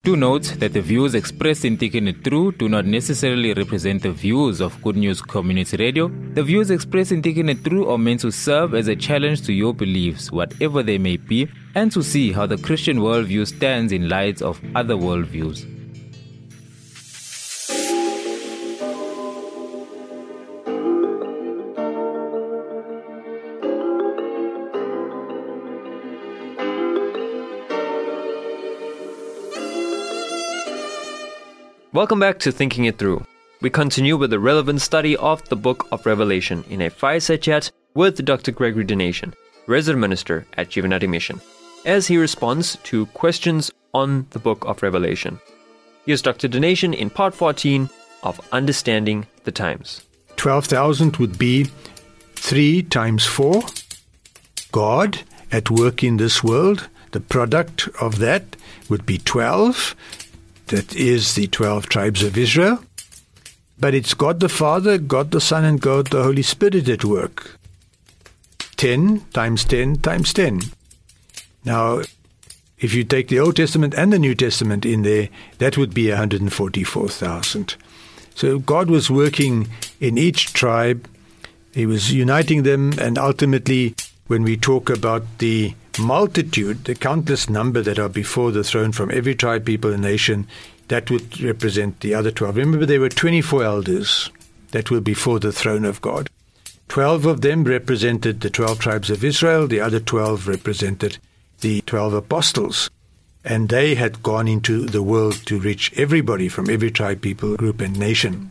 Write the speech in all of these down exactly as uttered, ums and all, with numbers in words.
Do note that the views expressed in Thinking It Through do not necessarily represent the views of Good News Community Radio. The views expressed in Thinking It Through are meant to serve as a challenge to your beliefs, whatever they may be, and to see how the Christian worldview stands in light of other worldviews. Welcome back to Thinking It Through. We continue with the relevant study of the Book of Revelation in a fireside chat with Doctor Gregory Donation, resident minister at Jivanati Mission, as he responds to questions on the Book of Revelation. Here's Doctor Donation in part fourteen of Understanding the Times. twelve thousand would be three times four. God at work in this world, the product of that would be twelve. That is the twelve tribes of Israel. But it's God the Father, God the Son, and God the Holy Spirit at work. ten times ten times ten. Now, if you take the Old Testament and the New Testament in there, that would be one hundred forty-four thousand. So God was working in each tribe. He was uniting them, and ultimately, when we talk about the multitude, the countless number that are before the throne from every tribe, people, and nation, that would represent the other twelve. Remember, there were twenty-four elders that were before the throne of God. Twelve of them represented the twelve tribes of Israel. The other twelve represented the twelve apostles. And they had gone into the world to reach everybody from every tribe, people, group, and nation.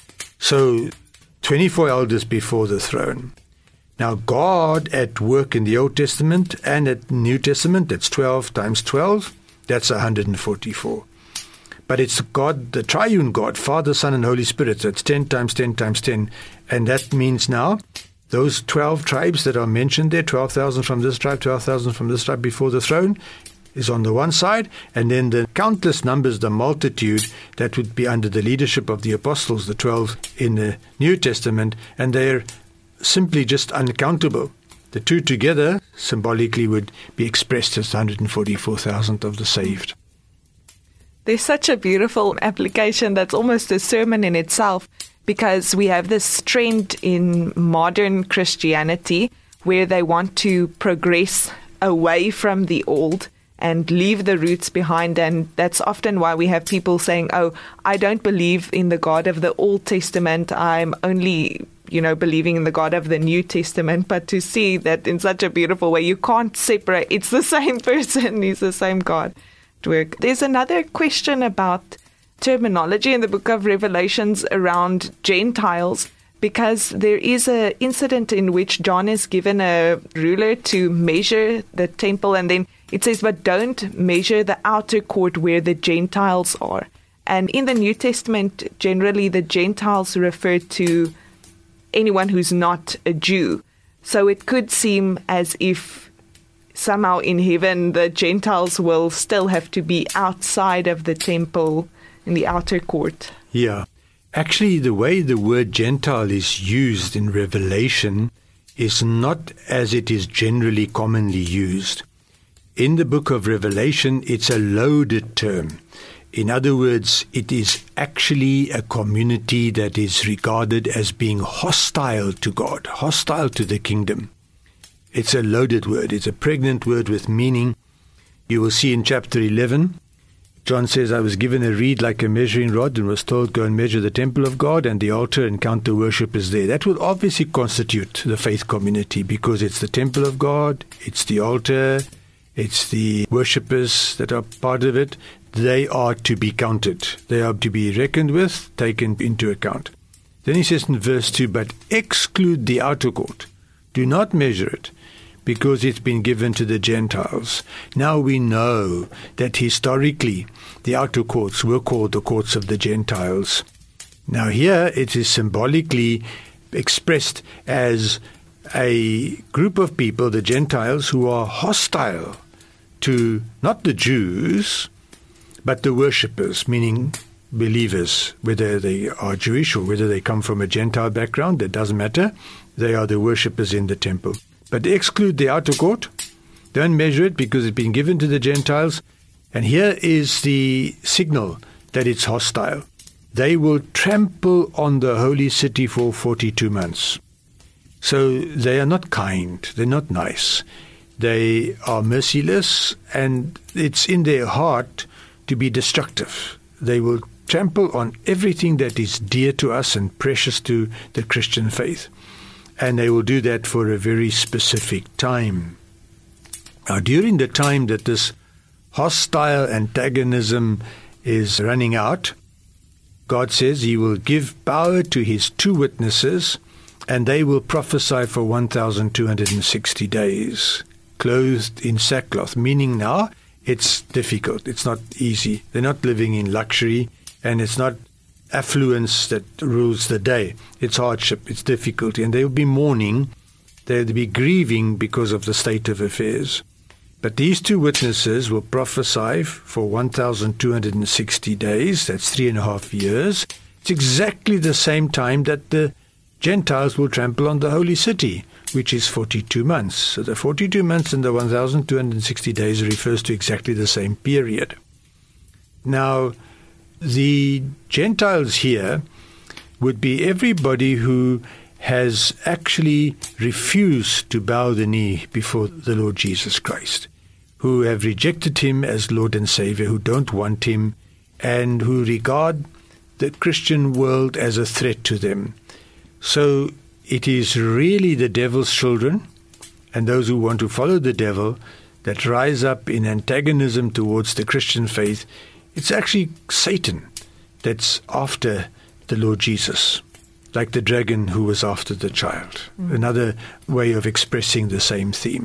So, twenty-four elders before the throne. Now, God at work in the Old Testament and at the New Testament, that's twelve times twelve, that's one hundred forty-four. But it's God, the triune God, Father, Son, and Holy Spirit, so it's ten times ten times ten. And that means now, those twelve tribes that are mentioned there, twelve thousand from this tribe, twelve thousand from this tribe before the throne, is on the one side, and then the countless numbers, the multitude, that would be under the leadership of the apostles, the twelve in the New Testament, and they're simply just uncountable. The two together symbolically would be expressed as one hundred forty-four thousand of the saved. There's such a beautiful application that's almost a sermon in itself, because we have this trend in modern Christianity where they want to progress away from the old and leave the roots behind. And that's often why we have people saying, oh, I don't believe in the God of the Old Testament. I'm only you know, believing in the God of the New Testament, but to see that in such a beautiful way, you can't separate. It's the same person. He's the same God at work. There's another question about terminology in the book of Revelations around Gentiles, because there is an incident in which John is given a ruler to measure the temple, and then it says, but don't measure the outer court where the Gentiles are. And in the New Testament, generally the Gentiles refer to anyone who's not a Jew. So it could seem as if somehow in heaven the Gentiles will still have to be outside of the temple in the outer court. Yeah. Actually, the way the word Gentile is used in Revelation is not as it is generally commonly used. In the book of Revelation, it's a loaded term. In other words, it is actually a community that is regarded as being hostile to God, hostile to the kingdom. It's a loaded word. It's a pregnant word with meaning. You will see in chapter eleven, John says, I was given a reed like a measuring rod and was told, go and measure the temple of God and the altar and count the worshippers there. That will obviously constitute the faith community, because it's the temple of God, it's the altar, it's the worshippers that are part of it. They are to be counted. They are to be reckoned with, taken into account. Then he says in verse two, but exclude the outer court. Do not measure it, because it's been given to the Gentiles. Now we know that historically the outer courts were called the courts of the Gentiles. Now here it is symbolically expressed as a group of people, the Gentiles, who are hostile to not the Jews, but the worshippers, meaning believers, whether they are Jewish or whether they come from a Gentile background, it doesn't matter. They are the worshippers in the temple. But exclude the outer court. Don't measure it, because it's been given to the Gentiles. And here is the signal that it's hostile. They will trample on the holy city for forty-two months. So they are not kind, they're not nice. They are merciless, and it's in their heart to be destructive. They will trample on everything that is dear to us and precious to the Christian faith. And they will do that for a very specific time. Now, during the time that this hostile antagonism is running out, God says he will give power to his two witnesses, and they will prophesy for one thousand two hundred sixty days, clothed in sackcloth, meaning now it's difficult, it's not easy. They're not living in luxury, and it's not affluence that rules the day. It's hardship, it's difficulty, and they will be mourning, they'll be grieving because of the state of affairs. But these two witnesses will prophesy for one thousand two hundred sixty days, that's three and a half years. It's exactly the same time that the Gentiles will trample on the holy city, which is forty-two months. So the forty-two months and the one thousand two hundred sixty days refers to exactly the same period. Now, the Gentiles here would be everybody who has actually refused to bow the knee before the Lord Jesus Christ, who have rejected him as Lord and Savior, who don't want him, and who regard the Christian world as a threat to them. So it is really the devil's children and those who want to follow the devil that rise up in antagonism towards the Christian faith. It's actually Satan that's after the Lord Jesus, like the dragon who was after the child. Mm. Another way of expressing the same theme.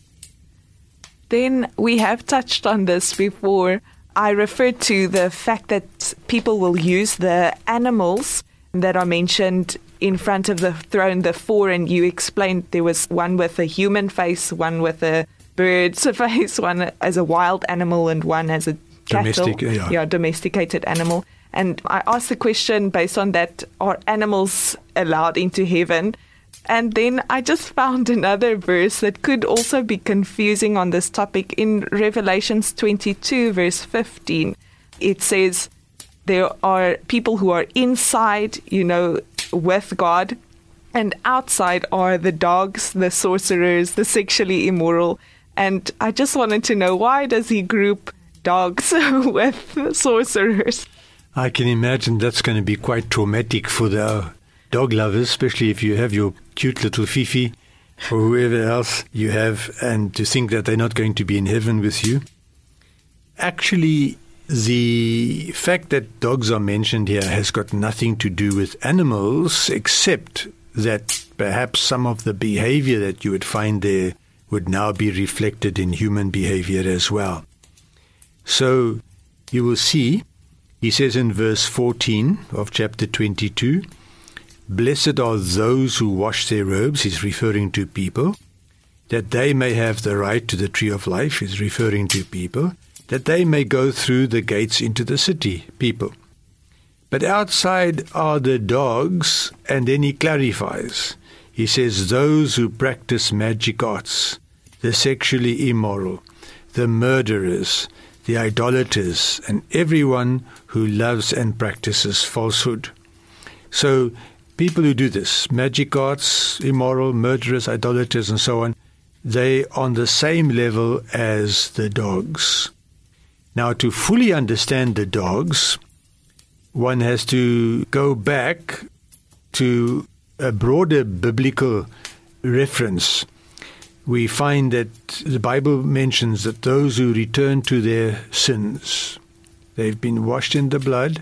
Then we have touched on this before. I referred to the fact that people will use the animals that are mentioned in front of the throne, the four, and you explained there was one with a human face, one with a bird's face, one as a wild animal, and one as a cattle, Domestic, yeah. yeah, domesticated animal. And I asked the question based on that, are animals allowed into heaven? And then I just found another verse that could also be confusing on this topic. In Revelations twenty-two, verse fifteen, it says there are people who are inside, you know, with God, and outside are the dogs, the sorcerers, the sexually immoral. And I just wanted to know, why does he group dogs with sorcerers? I can imagine that's going to be quite traumatic for the dog lovers, especially if you have your cute little Fifi or whoever else you have, and to think that they're not going to be in heaven with you. Actually, the fact that dogs are mentioned here has got nothing to do with animals, except that perhaps some of the behavior that you would find there would now be reflected in human behavior as well. So you will see, he says in verse fourteen of chapter twenty-two, "Blessed are those who wash their robes," he's referring to people, "that they may have the right to the tree of life," he's referring to people, "that they may go through the gates into the city," people. But outside are the dogs, and then he clarifies. He says, "Those who practice magic arts, the sexually immoral, the murderers, the idolaters, and everyone who loves and practices falsehood." So people who do this, magic arts, immoral, murderers, idolaters, and so on, they are on the same level as the dogs. Now, to fully understand the dogs, one has to go back to a broader biblical reference. We find that the Bible mentions that those who return to their sins, they've been washed in the blood,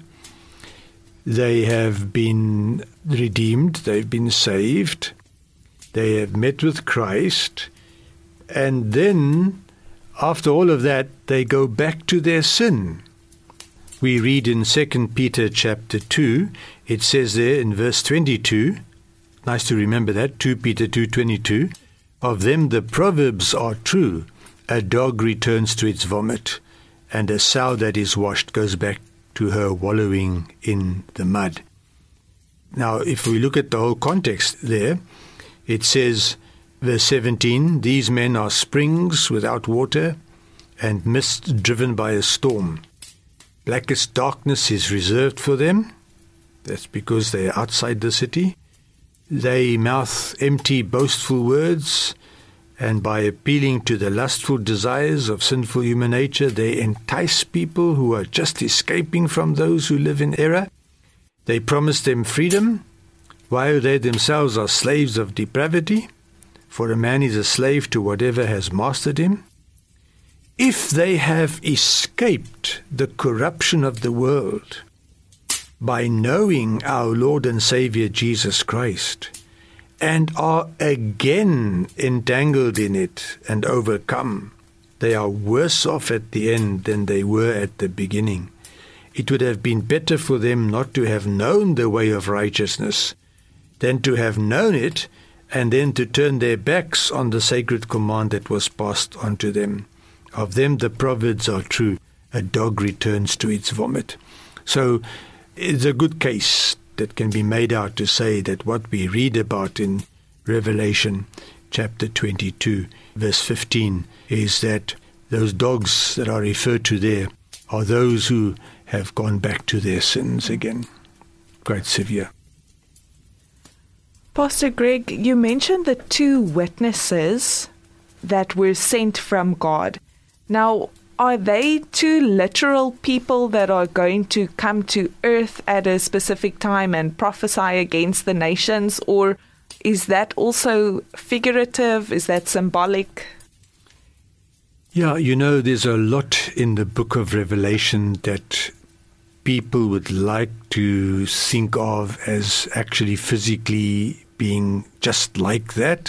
they have been redeemed, they've been saved, they have met with Christ, and then after all of that, they go back to their sin. We read in Second Peter chapter two, it says there in verse twenty-two, nice to remember that, Second Peter two twenty-two, "Of them the proverbs are true, a dog returns to its vomit, and a sow that is washed goes back to her wallowing in the mud." Now, if we look at the whole context there, it says, verse seventeen, "These men are springs without water, and mist driven by a storm. Blackest darkness is reserved for them. That's because they are outside the city. They mouth empty, boastful words, and by appealing to the lustful desires of sinful human nature, they entice people who are just escaping from those who live in error. They promise them freedom, while they themselves are slaves of depravity, for a man is a slave to whatever has mastered him. If they have escaped the corruption of the world by knowing our Lord and Saviour Jesus Christ, and are again entangled in it and overcome, they are worse off at the end than they were at the beginning. It would have been better for them not to have known the way of righteousness than to have known it and then to turn their backs on the sacred command that was passed on to them. Of them the proverbs are true, a dog returns to its vomit. So it's a good case that can be made out to say that what we read about in Revelation chapter twenty-two, verse fifteen, is that those dogs that are referred to there are those who have gone back to their sins again. Quite severe. Pastor Greg, you mentioned the two witnesses that were sent from God. Now, are they two literal people that are going to come to earth at a specific time and prophesy against the nations, or is that also figurative? Is that symbolic? Yeah, you know, there's a lot in the book of Revelation that people would like to think of as actually physically being just like that.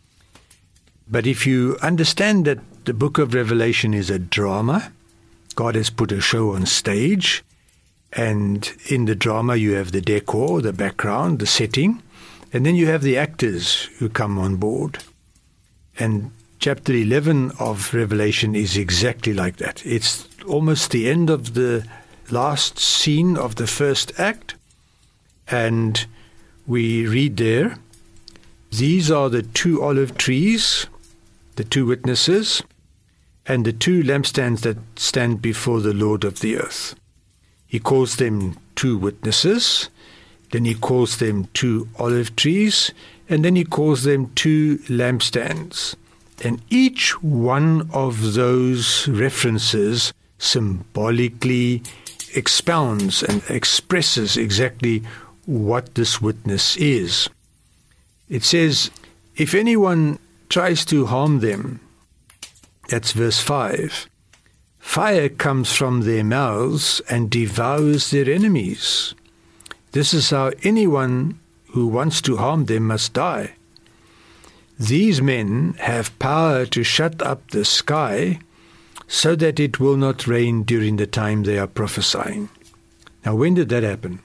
But if you understand that the book of Revelation is a drama, God has put a show on stage, and in the drama you have the decor, the background, the setting, and then you have the actors who come on board. And chapter eleven of Revelation is exactly like that. It's almost the end of the last scene of the first act, and we read there, these are the two olive trees, the two witnesses, and the two lampstands that stand before the Lord of the earth. He calls them two witnesses, then he calls them two olive trees, and then he calls them two lampstands. And each one of those references symbolically expounds and expresses exactly what this witness is. It says, if anyone tries to harm them, that's verse five, fire comes from their mouths and devours their enemies. This is how anyone who wants to harm them must die. These men have power to shut up the sky so that it will not rain during the time they are prophesying. Now, when did that happen?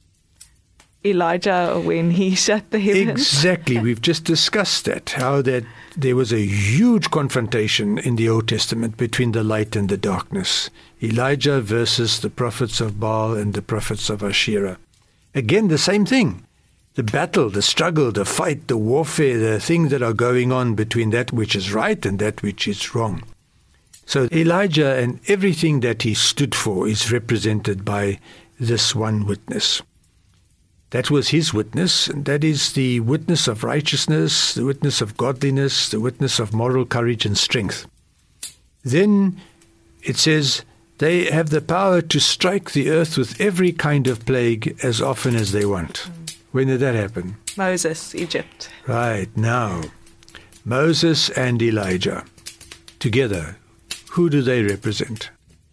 Elijah, when he shut the heavens. Exactly. We've just discussed that, how that there was a huge confrontation in the Old Testament between the light and the darkness. Elijah versus the prophets of Baal and the prophets of Asherah. Again, the same thing. The battle, the struggle, the fight, the warfare, the things that are going on between that which is right and that which is wrong. So Elijah and everything that he stood for is represented by this one witness. That was his witness, and that is the witness of righteousness, the witness of godliness, the witness of moral courage and strength. Then it says, they have the power to strike the earth with every kind of plague as often as they want. When did that happen? Moses, Egypt. Right, now, Moses and Elijah, together, who do they represent?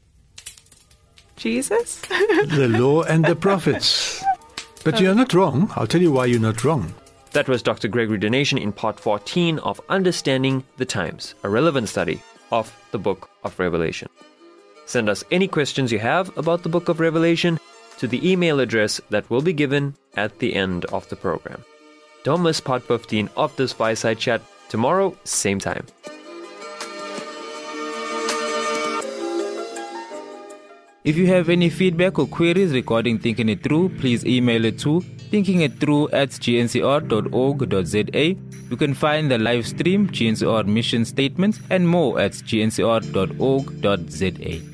Jesus? The law and the prophets. But you're not wrong. I'll tell you why you're not wrong. That was Doctor Gregory Donation in part fourteen of Understanding the Times, a relevant study of the book of Revelation. Send us any questions you have about the book of Revelation to the email address that will be given at the end of the program. Don't miss part fifteen of this Fireside Chat tomorrow, same time. If you have any feedback or queries regarding Thinking It Through, please email it to thinkingitthrough at g n c r dot org dot z a. You can find the live stream, G N C R mission statements, and more at g n c r dot org dot z a.